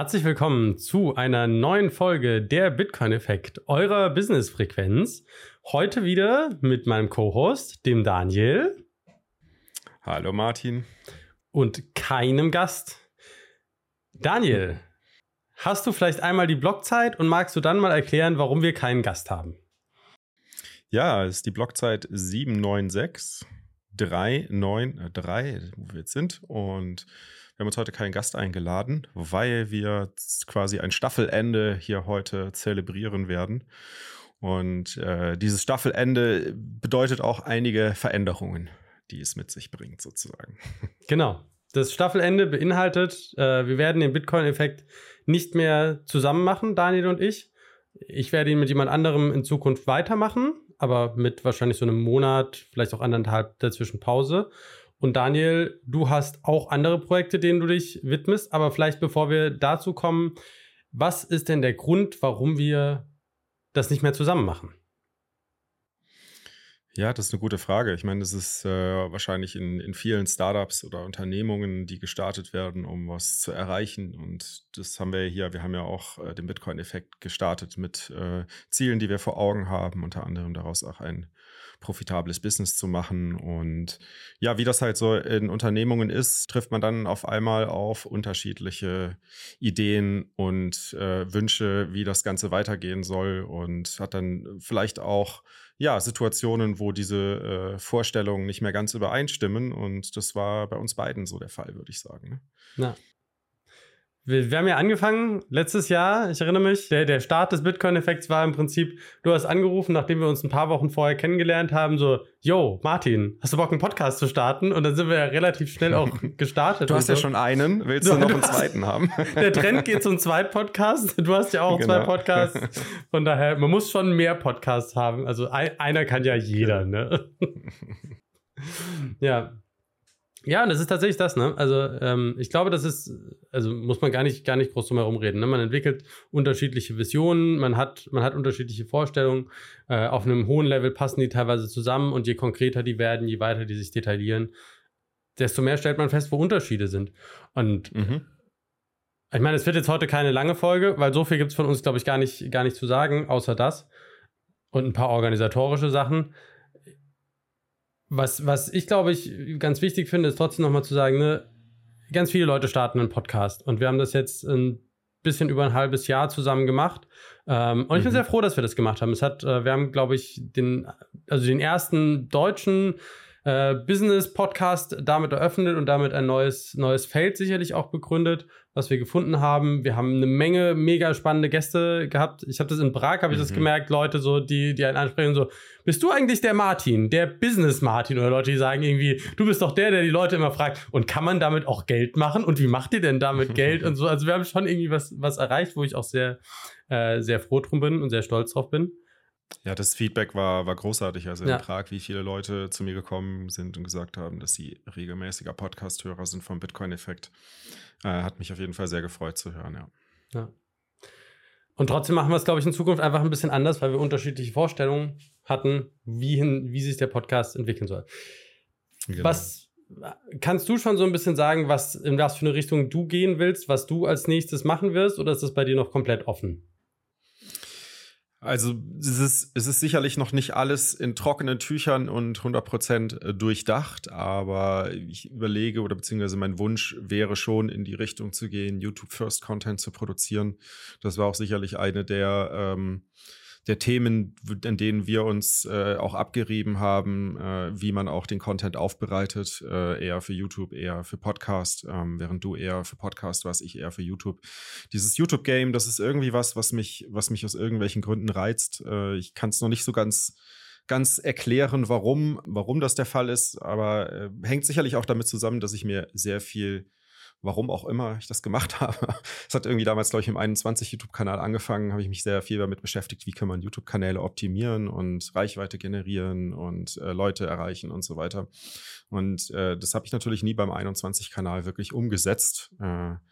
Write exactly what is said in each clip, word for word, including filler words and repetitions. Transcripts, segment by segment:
Herzlich willkommen zu einer neuen Folge der Bitcoin-Effekt, eurer Business-Frequenz. Heute wieder mit meinem Co-Host, dem Daniel. Hallo Martin. Und keinem Gast. Daniel, hast du vielleicht einmal die Blockzeit und magst du dann mal erklären, warum wir keinen Gast haben? Ja, es ist die Blockzeit sieben neun sechs drei neun drei, wo wir jetzt sind. Und wir haben uns heute keinen Gast eingeladen, weil wir quasi ein Staffelende hier heute zelebrieren werden. Und äh, dieses Staffelende bedeutet auch einige Veränderungen, die es mit sich bringt, sozusagen. Genau. Das Staffelende beinhaltet, äh, wir werden den Bitcoin-Effekt nicht mehr zusammen machen, Daniel und ich. Ich werde ihn mit jemand anderem in Zukunft weitermachen, aber mit wahrscheinlich so einem Monat, vielleicht auch anderthalb dazwischen Pause. Und Daniel, du hast auch andere Projekte, denen du dich widmest. Aber vielleicht bevor wir dazu kommen, was ist denn der Grund, warum wir das nicht mehr zusammen machen? Ja, das ist eine gute Frage. Ich meine, das ist äh, wahrscheinlich in, in vielen Startups oder Unternehmungen, die gestartet werden, um was zu erreichen. Und das haben wir hier, wir haben ja auch äh, den Bitcoin-Effekt gestartet mit äh, Zielen, die wir vor Augen haben, unter anderem daraus auch ein profitables Business zu machen. Und ja, wie das halt so in Unternehmungen ist, trifft man dann auf einmal auf unterschiedliche Ideen und äh, Wünsche, wie das Ganze weitergehen soll, und hat dann vielleicht auch ja, Situationen, wo diese äh, Vorstellungen nicht mehr ganz übereinstimmen. Und das war bei uns beiden so der Fall, würde ich sagen. Ne? Ja. Wir, wir haben ja angefangen letztes Jahr, ich erinnere mich, der, der Start des Bitcoin-Effekts war im Prinzip, du hast angerufen, nachdem wir uns ein paar Wochen vorher kennengelernt haben, so, yo, Martin, hast du Bock, einen Podcast zu starten? Und dann sind wir ja relativ schnell auch gestartet. Du hast ja so. schon einen, willst du, du noch du einen hast, zweiten haben? Der Trend geht zum Zweitpodcast, du hast ja auch genau. zwei Podcasts, von daher, man muss schon mehr Podcasts haben, also ein, einer kann ja jeder, ne? Ja. Ja, das ist tatsächlich das, ne? Also ähm, ich glaube, das ist, also muss man gar nicht, gar nicht groß drum herum reden. Ne? Man entwickelt unterschiedliche Visionen, man hat, man hat unterschiedliche Vorstellungen. Äh, auf einem hohen Level passen die teilweise zusammen, und je konkreter die werden, je weiter die sich detaillieren, desto mehr stellt man fest, wo Unterschiede sind. Und mhm. ich meine, es wird jetzt heute keine lange Folge, weil so viel gibt es von uns, glaube ich, gar nicht, gar nicht zu sagen, außer das. Und ein paar organisatorische Sachen. Was, was ich, glaube ich, ganz wichtig finde, ist trotzdem nochmal zu sagen, ne, ganz viele Leute starten einen Podcast, und wir haben das jetzt ein bisschen über ein halbes Jahr zusammen gemacht. Ähm, und ich bin mhm. sehr froh, dass wir das gemacht haben. Es hat, äh, wir haben, glaube ich, den, also den ersten deutschen äh, Business-Podcast damit eröffnet und damit ein neues, neues Feld sicherlich auch begründet, was wir gefunden haben. Wir haben eine Menge mega spannende Gäste gehabt. Ich habe das in Prag, habe ich mhm. das gemerkt, Leute so, die, die einen ansprechen, so, bist du eigentlich der Martin, der Business-Martin? Oder Leute, die sagen irgendwie, du bist doch der, der die Leute immer fragt, und kann man damit auch Geld machen? Und wie macht ihr denn damit Geld? Und so, also wir haben schon irgendwie was, was erreicht, wo ich auch sehr, äh, sehr froh drum bin und sehr stolz drauf bin. Ja, das Feedback war, war großartig. Also in ja. Prag, wie viele Leute zu mir gekommen sind und gesagt haben, dass sie regelmäßiger Podcast-Hörer sind vom Bitcoin-Effekt. Äh, hat mich auf jeden Fall sehr gefreut zu hören, ja. ja. Und trotzdem machen wir es, glaube ich, in Zukunft einfach ein bisschen anders, weil wir unterschiedliche Vorstellungen hatten, wie, hin, wie sich der Podcast entwickeln soll. Genau. Was kannst du schon so ein bisschen sagen, was, in was für eine Richtung du gehen willst, was du als nächstes machen wirst, oder ist das bei dir noch komplett offen? Also es ist, es ist sicherlich noch nicht alles in trockenen Tüchern und hundert Prozent durchdacht, aber ich überlege, oder beziehungsweise mein Wunsch wäre schon, in die Richtung zu gehen, YouTube-First-Content zu produzieren. Das war auch sicherlich eine der, ähm, der Themen, in denen wir uns äh, auch abgerieben haben, äh, wie man auch den Content aufbereitet, äh, eher für YouTube, eher für Podcast, ähm, während du eher für Podcast warst, ich eher für YouTube. Dieses YouTube-Game, das ist irgendwie was, was mich, was mich aus irgendwelchen Gründen reizt. Äh, ich kann es noch nicht so ganz, ganz erklären, warum, warum das der Fall ist, aber äh, hängt sicherlich auch damit zusammen, dass ich mir sehr viel, warum auch immer ich das gemacht habe. Es hat irgendwie damals, glaube ich, im einundzwanzig YouTube-Kanal angefangen, habe ich mich sehr viel damit beschäftigt, wie kann man YouTube-Kanäle optimieren und Reichweite generieren und äh, Leute erreichen und so weiter. Und äh, das habe ich natürlich nie beim einundzwanzig-Kanal wirklich umgesetzt. Äh,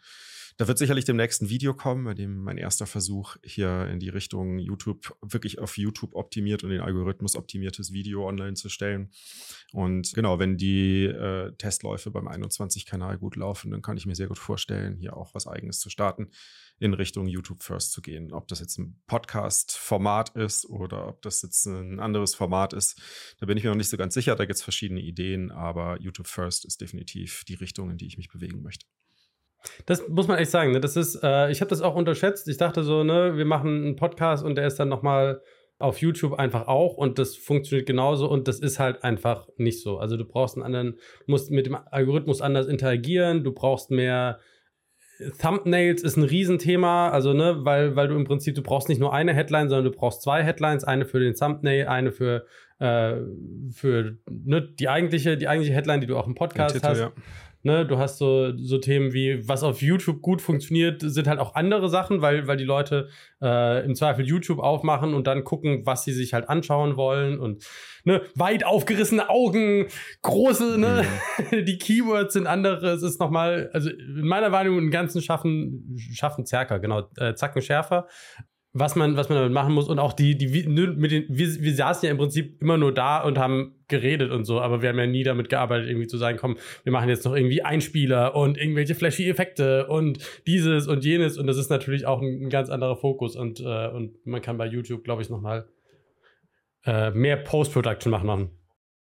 Da wird sicherlich demnächst ein Video kommen, bei dem mein erster Versuch hier in die Richtung YouTube, wirklich auf YouTube optimiert und den Algorithmus optimiertes Video online zu stellen. Und genau, wenn die äh, Testläufe beim einundzwanzig-Kanal gut laufen, dann kann ich mir sehr gut vorstellen, hier auch was Eigenes zu starten, in Richtung YouTube First zu gehen. Ob das jetzt ein Podcast-Format ist oder ob das jetzt ein anderes Format ist, da bin ich mir noch nicht so ganz sicher. Da gibt es verschiedene Ideen, aber YouTube First ist definitiv die Richtung, in die ich mich bewegen möchte. Das muss man echt sagen, ne? Das ist, äh, ich habe das auch unterschätzt. Ich dachte so, ne, wir machen einen Podcast und der ist dann nochmal auf YouTube einfach auch und das funktioniert genauso und das ist halt einfach nicht so. Also du brauchst einen anderen, musst mit dem Algorithmus anders interagieren, du brauchst mehr Thumbnails ist ein Riesenthema, also ne, weil, weil du im Prinzip, du brauchst nicht nur eine Headline, sondern du brauchst zwei Headlines, eine für den Thumbnail, eine für, äh, für ne, die eigentliche, die eigentliche Headline, die du auch im Podcast Titel, hast. Ja. Ne, du hast so, so Themen wie, was auf YouTube gut funktioniert, sind halt auch andere Sachen, weil, weil die Leute äh, im Zweifel YouTube aufmachen und dann gucken, was sie sich halt anschauen wollen und ne, weit aufgerissene Augen, große, ne, mhm. die Keywords sind andere, es ist nochmal, also in meiner Wahrnehmung einen ganzen Schaffen, Schaffen Zerker, genau, äh, Zacken schärfer. Was man, was man damit machen muss und auch die, die, mit den, wir, wir saßen ja im Prinzip immer nur da und haben geredet und so, aber wir haben ja nie damit gearbeitet, irgendwie zu sagen, komm, wir machen jetzt noch irgendwie Einspieler und irgendwelche flashy Effekte und dieses und jenes und das ist natürlich auch ein, ein ganz anderer Fokus und, äh, und man kann bei YouTube, glaube ich, nochmal äh, mehr Post-Production machen.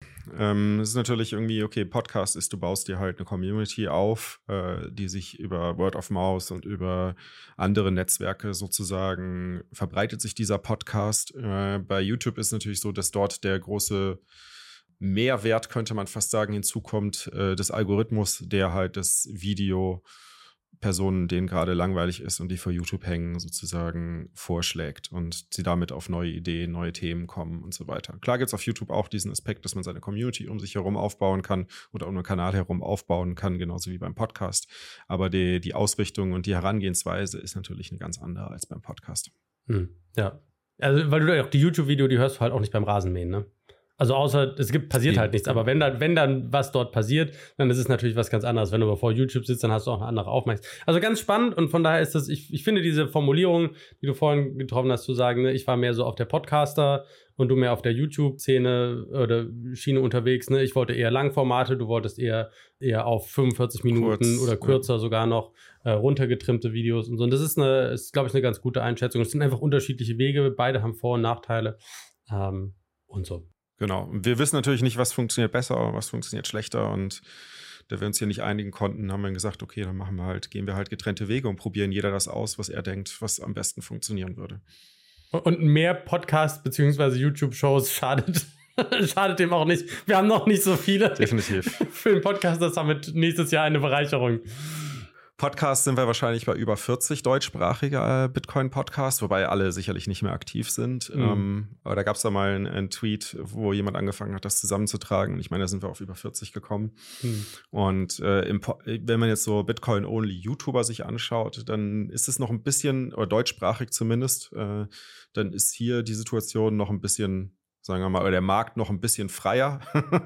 Ähm, es ist natürlich irgendwie, okay, Podcast ist, du baust dir halt eine Community auf, äh, die sich über Word of Mouth und über andere Netzwerke sozusagen verbreitet sich dieser Podcast. Äh, bei YouTube ist natürlich so, dass dort der große Mehrwert, könnte man fast sagen, hinzukommt, äh, des Algorithmus, der halt das Video Personen, denen gerade langweilig ist und die vor YouTube hängen, sozusagen vorschlägt und sie damit auf neue Ideen, neue Themen kommen und so weiter. Klar gibt es auf YouTube auch diesen Aspekt, dass man seine Community um sich herum aufbauen kann oder um einen Kanal herum aufbauen kann, genauso wie beim Podcast. Aber die, die Ausrichtung und die Herangehensweise ist natürlich eine ganz andere als beim Podcast. Hm, ja. Also, weil du auch die YouTube-Video, die hörst du halt auch nicht beim Rasenmähen, ne? Also außer, es gibt, passiert halt nichts, aber wenn dann, wenn dann was dort passiert, dann ist es natürlich was ganz anderes. Wenn du aber vor YouTube sitzt, dann hast du auch eine andere Aufmerksamkeit. Also ganz spannend und von daher ist das, ich, ich finde diese Formulierung, die du vorhin getroffen hast, zu sagen, ne, ich war mehr so auf der Podcaster und du mehr auf der YouTube-Szene oder Schiene unterwegs, ne? Ich wollte eher Langformate, du wolltest eher, eher auf fünfundvierzig Minuten Kurz, oder kürzer ja. sogar noch äh, runtergetrimmte Videos und so. Und das ist eine, ist, glaube ich, eine ganz gute Einschätzung. Es sind einfach unterschiedliche Wege, beide haben Vor- und Nachteile ähm, und so. Genau. Wir wissen natürlich nicht, was funktioniert besser, was funktioniert schlechter. Und da wir uns hier nicht einigen konnten, haben wir gesagt, okay, dann machen wir halt, gehen wir halt getrennte Wege und probieren jeder das aus, was er denkt, was am besten funktionieren würde. Und mehr Podcast- bzw. YouTube-Shows schadet, schadet dem auch nicht. Wir haben noch nicht so viele. Definitiv. Für den Podcast ist damit nächstes Jahr eine Bereicherung. Podcasts sind wir wahrscheinlich bei über vierzig deutschsprachige äh, Bitcoin-Podcasts, wobei alle sicherlich nicht mehr aktiv sind. Mhm. Ähm, aber da gab es da mal einen, einen Tweet, wo jemand angefangen hat, das zusammenzutragen. Ich meine, da sind wir auf über vierzig gekommen. Mhm. Und äh, im po- wenn man jetzt so Bitcoin-Only-YouTuber sich anschaut, dann ist es noch ein bisschen, oder deutschsprachig zumindest, äh, dann ist hier die Situation noch ein bisschen, sagen wir mal, oder der Markt noch ein bisschen freier,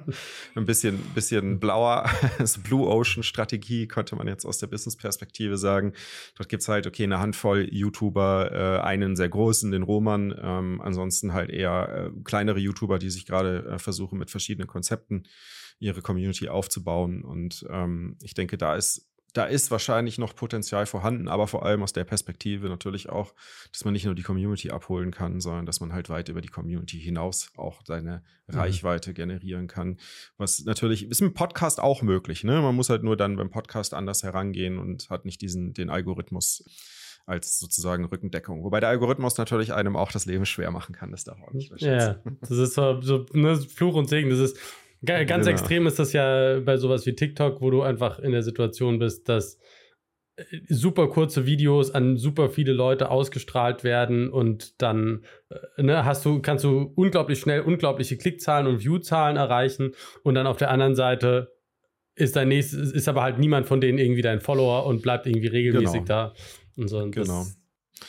ein bisschen, bisschen blauer. Das Blue Ocean Strategie könnte man jetzt aus der Business-Perspektive sagen. Dort gibt es halt, okay, eine Handvoll YouTuber, äh, einen sehr großen, den Roman, ähm, ansonsten halt eher äh, kleinere YouTuber, die sich gerade äh, versuchen, mit verschiedenen Konzepten ihre Community aufzubauen. Und ähm, ich denke, da ist Da ist wahrscheinlich noch Potenzial vorhanden, aber vor allem aus der Perspektive natürlich auch, dass man nicht nur die Community abholen kann, sondern dass man halt weit über die Community hinaus auch seine mhm. Reichweite generieren kann. Was natürlich ist im Podcast auch möglich, ne? Man muss halt nur dann beim Podcast anders herangehen und hat nicht diesen den Algorithmus als sozusagen Rückendeckung. Wobei der Algorithmus natürlich einem auch das Leben schwer machen kann, das darf auch nicht verschätzen. Ja, das ist so, so ne, Fluch und Segen, das ist Ganz genau. Extrem ist das ja bei sowas wie TikTok, wo du einfach in der Situation bist, dass super kurze Videos an super viele Leute ausgestrahlt werden und dann ne, hast du, kannst du unglaublich schnell unglaubliche Klickzahlen und Viewzahlen erreichen und dann auf der anderen Seite ist dein nächstes, ist aber halt niemand von denen irgendwie dein Follower und bleibt irgendwie regelmäßig genau. da. Und so, und genau.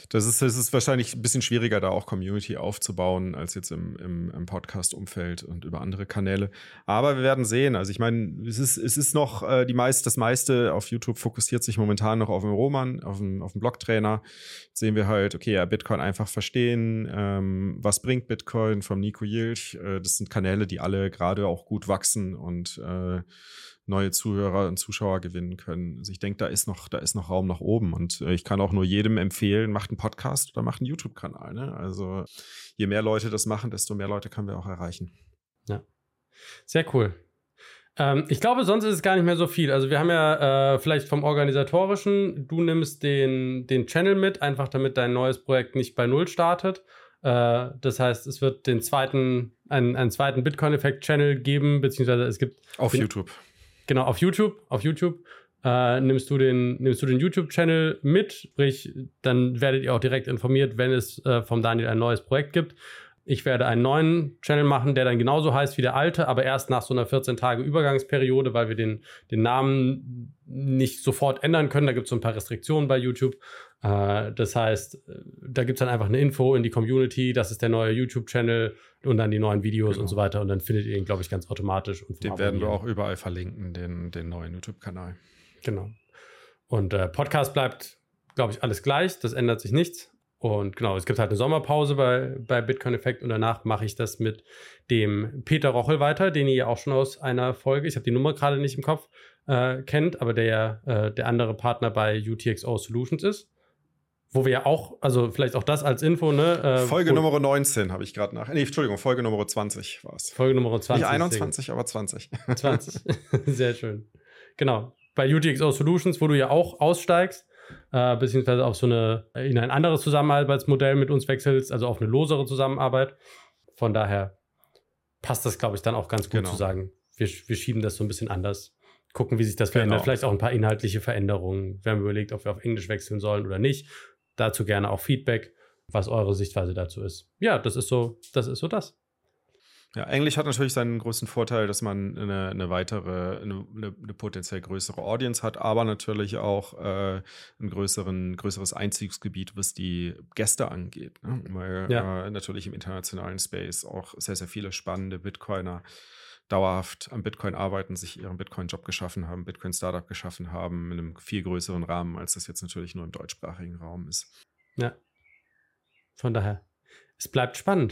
Das ist, das ist wahrscheinlich ein bisschen schwieriger, da auch Community aufzubauen, als jetzt im, im, im Podcast-Umfeld und über andere Kanäle. Aber wir werden sehen. Also ich meine, es ist, es ist noch äh, die meist, das meiste auf YouTube fokussiert sich momentan noch auf den Roman, auf den, auf den Blocktrainer. Jetzt sehen wir halt, okay, ja, Bitcoin einfach verstehen. Ähm, was bringt Bitcoin vom Nico Jilch? Äh, das sind Kanäle, die alle gerade auch gut wachsen und äh, neue Zuhörer und Zuschauer gewinnen können. Also ich denke, da ist noch, da ist noch Raum nach oben. Und äh, ich kann auch nur jedem empfehlen, macht einen Podcast oder macht einen YouTube-Kanal. Ne? Also je mehr Leute das machen, desto mehr Leute können wir auch erreichen. Ja, sehr cool. Ähm, ich glaube, sonst ist es gar nicht mehr so viel. Also wir haben ja äh, vielleicht vom Organisatorischen, du nimmst den, den Channel mit, einfach damit dein neues Projekt nicht bei Null startet. Äh, das heißt, es wird den zweiten, einen, einen zweiten Bitcoin-Effekt-Channel geben, beziehungsweise es gibt... Auf den, YouTube. Genau, auf YouTube, auf YouTube äh, nimmst du den, nimmst du den YouTube-Channel mit, sprich, dann werdet ihr auch direkt informiert, wenn es äh, vom Daniel ein neues Projekt gibt. Ich werde einen neuen Channel machen, der dann genauso heißt wie der alte, aber erst nach so einer vierzehn Tage Übergangsperiode, weil wir den, den Namen nicht sofort ändern können. Da gibt es so ein paar Restriktionen bei YouTube. Äh, das heißt, da gibt es dann einfach eine Info in die Community, das ist der neue YouTube-Channel und dann die neuen Videos genau. und so weiter. Und dann findet ihr ihn, glaube ich, ganz automatisch. Und den werden wir auch überall verlinken, den, den neuen YouTube-Kanal. Genau. Und äh, Podcast bleibt, glaube ich, alles gleich. Das ändert sich nichts. Und genau, es gibt halt eine Sommerpause bei, bei Bitcoin Effect und danach mache ich das mit dem Peter Rochel weiter, den ihr ja auch schon aus einer Folge, ich habe die Nummer gerade nicht im Kopf, äh, kennt, aber der ja äh, der andere Partner bei U T X O Solutions ist. Wo wir ja auch, also vielleicht auch das als Info, ne? Äh, Folge Nummer neunzehn habe ich gerade nach. Nee, Entschuldigung, Folge Nummer zwanzig war es. Folge Nummer zwanzig. Nicht einundzwanzig, aber zwanzig. zwanzig. Sehr schön. Genau. Bei U T X O Solutions, wo du ja auch aussteigst, äh, beziehungsweise auf so eine, in ein anderes Zusammenarbeitsmodell mit uns wechselst, also auf eine losere Zusammenarbeit. Von daher passt das, glaube ich, dann auch ganz gut genau. zu sagen. Wir, wir schieben das so ein bisschen anders. Gucken, wie sich das verändert. Genau. Vielleicht auch ein paar inhaltliche Veränderungen. Wir haben überlegt, ob wir auf Englisch wechseln sollen oder nicht. Dazu gerne auch Feedback, was eure Sichtweise dazu ist. Ja, das ist so, das ist so das. Ja, Englisch hat natürlich seinen größten Vorteil, dass man eine, eine weitere, eine, eine potenziell größere Audience hat, aber natürlich auch äh, ein größeren, größeres Einzugsgebiet, was die Gäste angeht. Ne? Weil ja. äh, natürlich im internationalen Space auch sehr, sehr viele spannende Bitcoiner dauerhaft am Bitcoin arbeiten, sich ihren Bitcoin-Job geschaffen haben, Bitcoin-Startup geschaffen haben, in einem viel größeren Rahmen, als das jetzt natürlich nur im deutschsprachigen Raum ist. Ja, von daher, es bleibt spannend.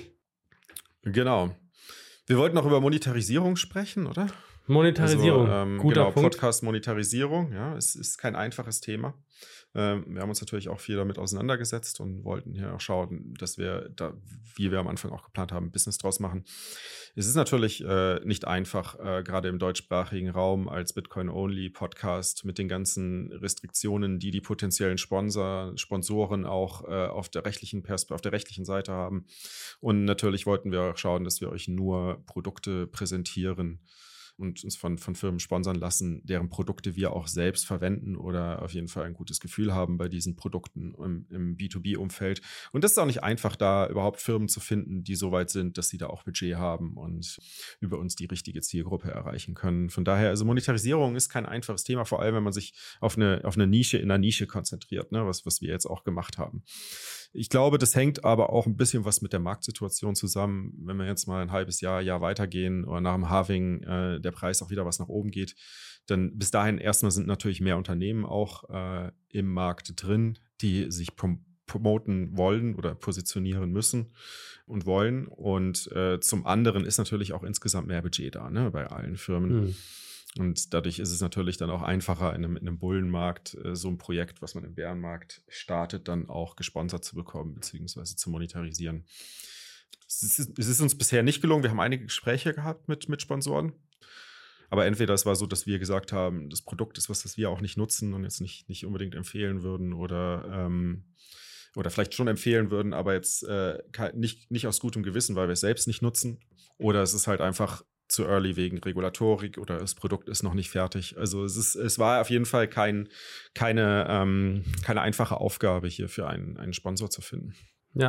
Genau. Wir wollten noch über Monetarisierung sprechen, oder? Monetarisierung, also, ähm, guter genau, Punkt. Podcast-Monetarisierung, ja, es ist kein einfaches Thema. Ähm, wir haben uns natürlich auch viel damit auseinandergesetzt und wollten hier auch schauen, dass wir da, wie wir am Anfang auch geplant haben, Business draus machen. Es ist natürlich äh, nicht einfach, äh, gerade im deutschsprachigen Raum als Bitcoin-Only-Podcast mit den ganzen Restriktionen, die die potenziellen Sponsor, Sponsoren auch äh, auf der rechtlichen Perspe- auf der rechtlichen Seite haben. Und natürlich wollten wir auch schauen, dass wir euch nur Produkte präsentieren und uns von, von Firmen sponsern lassen, deren Produkte wir auch selbst verwenden oder auf jeden Fall ein gutes Gefühl haben bei diesen Produkten im, im B zwei B-Umfeld. Und das ist auch nicht einfach, da überhaupt Firmen zu finden, die so weit sind, dass sie da auch Budget haben und über uns die richtige Zielgruppe erreichen können. Von daher, also Monetarisierung ist kein einfaches Thema, vor allem wenn man sich auf eine, auf eine Nische in einer Nische konzentriert, ne, was, was wir jetzt auch gemacht haben. Ich glaube, das hängt aber auch ein bisschen was mit der Marktsituation zusammen. Wenn wir jetzt mal ein halbes Jahr, Jahr weitergehen oder nach dem Halving äh, der Preis auch wieder was nach oben geht, dann bis dahin erstmal sind natürlich mehr Unternehmen auch äh, im Markt drin, die sich prom- promoten wollen oder positionieren müssen und wollen. Und äh, zum anderen ist natürlich auch insgesamt mehr Budget da, ne, bei allen Firmen. Mhm. Und dadurch ist es natürlich dann auch einfacher, in einem, in einem Bullenmarkt äh, so ein Projekt, was man im Bärenmarkt startet, dann auch gesponsert zu bekommen, beziehungsweise zu monetarisieren. Es ist, es ist uns bisher nicht gelungen. Wir haben einige Gespräche gehabt mit, mit Sponsoren. Aber entweder es war so, dass wir gesagt haben, das Produkt ist was, das wir auch nicht nutzen und jetzt nicht, nicht unbedingt empfehlen würden oder, ähm, oder vielleicht schon empfehlen würden, aber jetzt äh, nicht, nicht aus gutem Gewissen, weil wir es selbst nicht nutzen. Oder es ist halt einfach zu early wegen Regulatorik oder das Produkt ist noch nicht fertig. Also es ist, es war auf jeden Fall kein, keine, ähm, keine einfache Aufgabe hier für einen, einen Sponsor zu finden. Ja,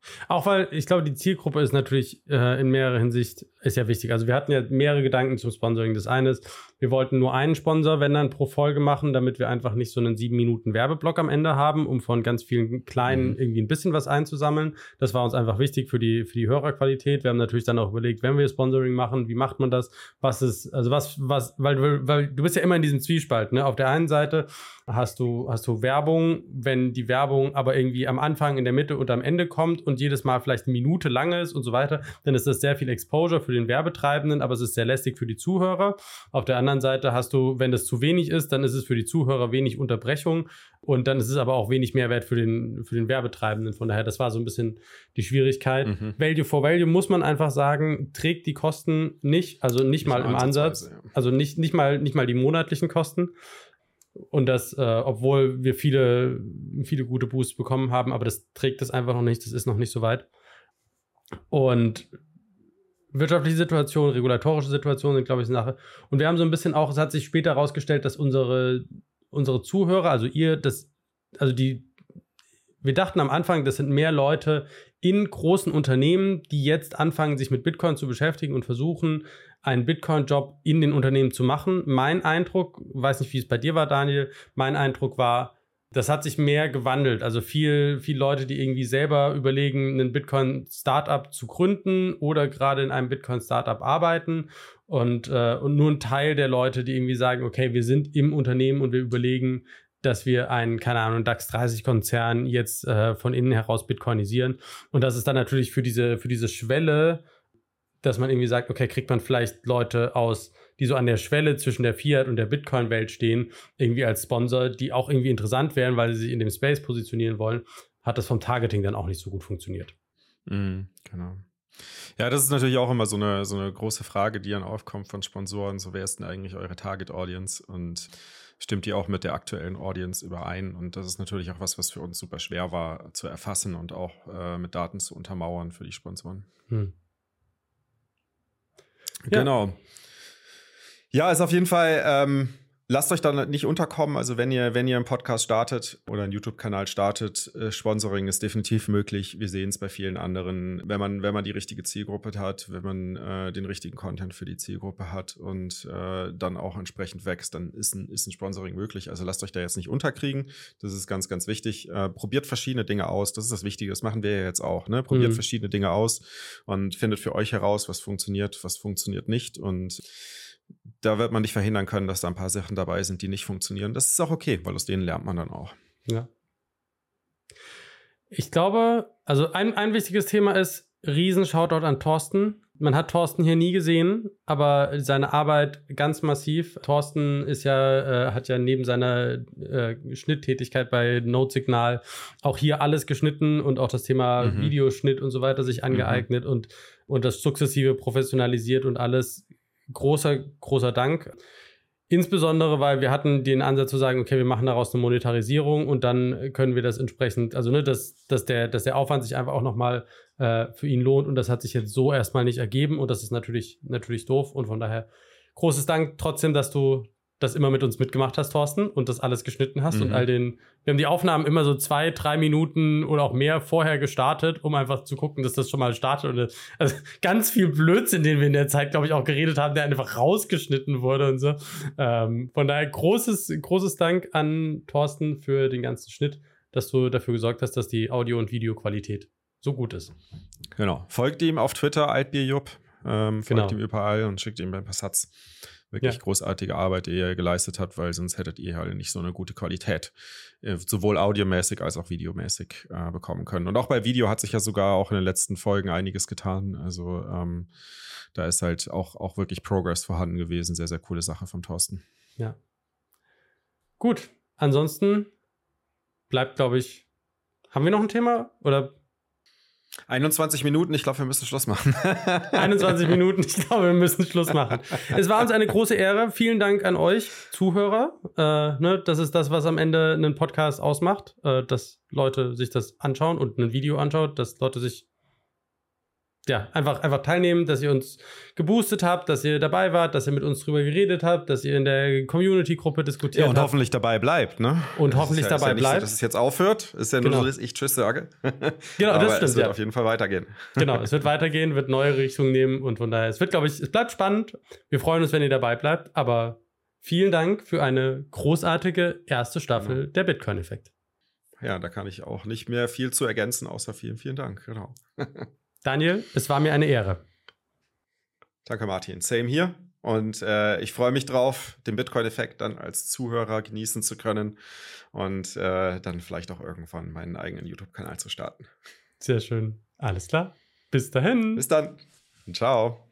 Auch weil, ich glaube, die Zielgruppe ist natürlich äh, in mehrerer Hinsicht ist ja wichtig. Also wir hatten ja mehrere Gedanken zum Sponsoring. Das eine ist, wir wollten nur einen Sponsor, wenn dann, pro Folge machen, damit wir einfach nicht so einen sieben Minuten Werbeblock am Ende haben, um von ganz vielen kleinen mhm. irgendwie ein bisschen was einzusammeln. Das war uns einfach wichtig für die, für die Hörerqualität. Wir haben natürlich dann auch überlegt, wenn wir Sponsoring machen, wie macht man das? Was ist, also was, was, weil, weil du bist ja immer in diesem Zwiespalt, ne? Auf der einen Seite hast du, hast du Werbung, wenn die Werbung aber irgendwie am Anfang, in der Mitte und am Ende kommt und jedes Mal vielleicht eine Minute lang ist und so weiter, dann ist das sehr viel Exposure für den Werbetreibenden, aber es ist sehr lästig für die Zuhörer. Auf der anderen Seite hast du, wenn das zu wenig ist, dann ist es für die Zuhörer wenig Unterbrechung und dann ist es aber auch wenig Mehrwert für den, für den Werbetreibenden. Von daher, das war so ein bisschen die Schwierigkeit. Mhm. Value for Value, muss man einfach sagen, trägt die Kosten nicht, also nicht, nicht mal im Ansatz, ja. also nicht, nicht, mal, nicht mal die monatlichen Kosten. Und das, äh, obwohl wir viele, viele gute Boosts bekommen haben, aber das trägt das einfach noch nicht, das ist noch nicht so weit. Und wirtschaftliche Situation, regulatorische Situation sind, glaube ich, eine Sache. Und wir haben so ein bisschen auch, es hat sich später herausgestellt, dass unsere, unsere Zuhörer, also ihr, das, also die, wir dachten am Anfang, das sind mehr Leute in großen Unternehmen, die jetzt anfangen, sich mit Bitcoin zu beschäftigen und versuchen, einen Bitcoin-Job in den Unternehmen zu machen. Mein Eindruck, weiß nicht, wie es bei dir war, Daniel, mein Eindruck war, das hat sich mehr gewandelt. Also viel, viele Leute, die irgendwie selber überlegen, ein Bitcoin-Startup zu gründen oder gerade in einem Bitcoin-Startup arbeiten und, äh, und nur ein Teil der Leute, die irgendwie sagen, okay, wir sind im Unternehmen und wir überlegen, dass wir einen, keine Ahnung, DAX dreißig Konzern jetzt äh, von innen heraus bitcoinisieren. Und das ist dann natürlich für diese, für diese Schwelle, dass man irgendwie sagt, okay, kriegt man vielleicht Leute aus, die so an der Schwelle zwischen der Fiat- und der Bitcoin-Welt stehen, irgendwie als Sponsor, die auch irgendwie interessant wären, weil sie sich in dem Space positionieren wollen, hat das vom Targeting dann auch nicht so gut funktioniert. Mhm, genau. Ja, das ist natürlich auch immer so eine, so eine große Frage, die dann aufkommt von Sponsoren. So, wer ist denn eigentlich eure Target-Audience? Und stimmt die auch mit der aktuellen Audience überein? Und das ist natürlich auch was, was für uns super schwer war zu erfassen und auch äh, mit Daten zu untermauern für die Sponsoren. Hm. Genau. Ja, ist auf jeden Fall, ähm, lasst euch da nicht unterkommen. Also wenn ihr, wenn ihr einen Podcast startet oder einen YouTube-Kanal startet, äh, Sponsoring ist definitiv möglich. Wir sehen es bei vielen anderen, wenn man, wenn man die richtige Zielgruppe hat, wenn man äh, den richtigen Content für die Zielgruppe hat und äh, dann auch entsprechend wächst, dann ist ein, ist ein Sponsoring möglich. Also lasst euch da jetzt nicht unterkriegen. Das ist ganz, ganz wichtig. Äh, probiert verschiedene Dinge aus. Das ist das Wichtige. Das machen wir ja jetzt auch. Ne? Probiert mhm. verschiedene Dinge aus und findet für euch heraus, was funktioniert, was funktioniert nicht. Und da wird man nicht verhindern können, dass da ein paar Sachen dabei sind, die nicht funktionieren. Das ist auch okay, weil aus denen lernt man dann auch. Ja. Ich glaube, also ein, ein wichtiges Thema ist, riesen Shoutout an Thorsten. Man hat Thorsten hier nie gesehen, aber seine Arbeit ganz massiv. Thorsten ist ja, äh, hat ja neben seiner äh, Schnitttätigkeit bei Notesignal auch hier alles geschnitten und auch das Thema mhm. Videoschnitt und so weiter sich angeeignet mhm. und, und das sukzessive professionalisiert und alles. Großer, großer Dank. Insbesondere, weil wir hatten den Ansatz zu sagen, okay, wir machen daraus eine Monetarisierung und dann können wir das entsprechend, also ne, dass, dass, der, dass der Aufwand sich einfach auch nochmal äh, für ihn lohnt und das hat sich jetzt so erstmal nicht ergeben und das ist natürlich, natürlich doof und von daher großes Dank trotzdem, dass du das immer mit uns mitgemacht hast, Thorsten, und das alles geschnitten hast mhm. und all den, wir haben die Aufnahmen immer so zwei, drei Minuten oder auch mehr vorher gestartet, um einfach zu gucken, dass das schon mal startet und also ganz viel Blödsinn, den wir in der Zeit, glaube ich, auch geredet haben, der einfach rausgeschnitten wurde und so. Ähm, von daher großes, großes Dank an Thorsten für den ganzen Schnitt, dass du dafür gesorgt hast, dass die Audio- und Videoqualität so gut ist. Genau. Folgt ihm auf Twitter, altbierjupp, ähm, folgt genau. ihm überall und schickt ihm ein paar Satz. Wirklich ja. großartige Arbeit, die ihr geleistet habt, weil sonst hättet ihr halt nicht so eine gute Qualität, äh, sowohl audiomäßig als auch videomäßig äh, bekommen können. Und auch bei Video hat sich ja sogar auch in den letzten Folgen einiges getan. Also ähm, da ist halt auch, auch wirklich Progress vorhanden gewesen. Sehr, sehr coole Sache vom Thorsten. Ja. Gut, ansonsten bleibt, glaube ich, haben wir noch ein Thema? Oder einundzwanzig Minuten, ich glaube, wir müssen Schluss machen. einundzwanzig Minuten, ich glaube, wir müssen Schluss machen. Es war uns eine große Ehre. Vielen Dank an euch, Zuhörer. Äh, ne, das ist das, was am Ende einen Podcast ausmacht, äh, dass Leute sich das anschauen und ein Video anschauen, dass Leute sich ja, einfach, einfach teilnehmen, dass ihr uns geboostet habt, dass ihr dabei wart, dass ihr mit uns drüber geredet habt, dass ihr in der Community-Gruppe diskutiert Ja, und habt. hoffentlich dabei bleibt, ne? Und hoffentlich ist ja, dabei ist ja nicht bleibt. So, dass es jetzt aufhört. Ist ja nur Genau. so, dass ich Tschüss sage. Genau, Aber das stimmt, es wird ja. auf jeden Fall weitergehen. Genau, es wird weitergehen, wird neue Richtungen nehmen und von daher, es wird, glaube ich, es bleibt spannend. Wir freuen uns, wenn ihr dabei bleibt, aber vielen Dank für eine großartige erste Staffel Genau. der Bitcoin-Effekt. Ja, da kann ich auch nicht mehr viel zu ergänzen, außer vielen, vielen Dank. Genau. Daniel, es war mir eine Ehre. Danke, Martin. Same hier. Und äh, ich freue mich drauf, den Bitcoin-Effekt dann als Zuhörer genießen zu können und äh, dann vielleicht auch irgendwann meinen eigenen YouTube-Kanal zu starten. Sehr schön. Alles klar. Bis dahin. Bis dann. Ciao.